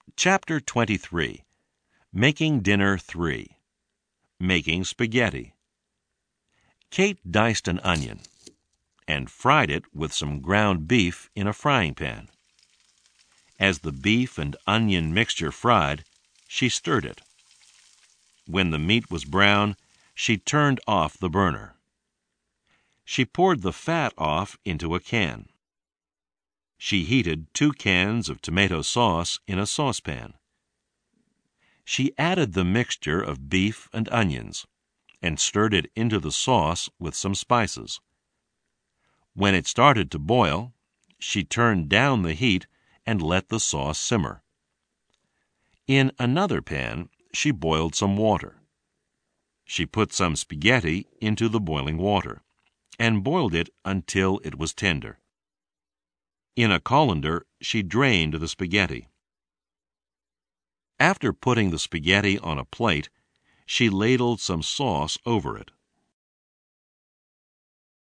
Chapter 23. Making Dinner 3. Making Spaghetti. Kate diced an onion and fried it with some ground beef in a frying pan. As the beef and onion mixture fried, she stirred it. When the meat was brown, she turned off the burner. She poured the fat off into a can. She heated 2 cans of tomato sauce in a saucepan. She added the mixture of beef and onions and stirred it into the sauce with some spices. When it started to boil, she turned down the heat and let the sauce simmer. In another pan, she boiled some water. She put some spaghetti into the boiling water and boiled it until it was tender. In a colander, she drained the spaghetti. After putting the spaghetti on a plate, she ladled some sauce over it.